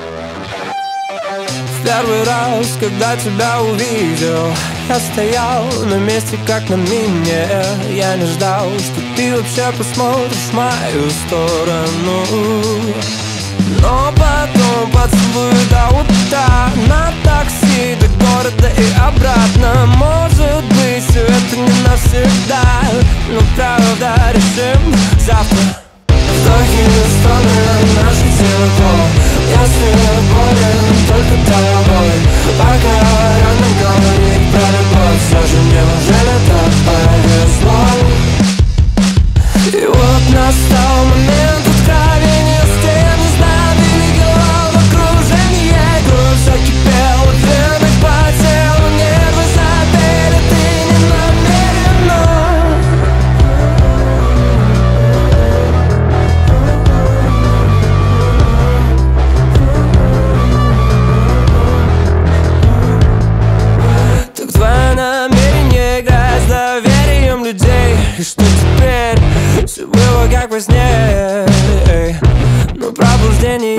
В первый раз, когда тебя увидел, я стоял на месте, как на мине. Я не ждал, что ты вообще посмотришь в мою сторону. Но потом поцелуй до утра, на такси до города и обратно. Может быть, все это не навсегда, но правда решим завтра. Вдохи и стоны наших тел. Если болен только тобой, пока рано говорить про любовь, все же неужели так повезло? И вот настал момент откровения, стены знамени, головокружение, кровь закипела, в венах потела, нервы забили, ты не намерена. И что теперь? Все было как во сне, но пробуждение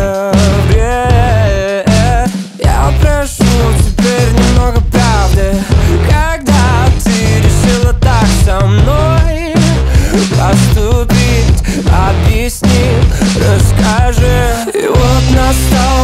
я прошу теперь немного правды. Когда ты решила так со мной поступить, объясни, расскажи. И вот настал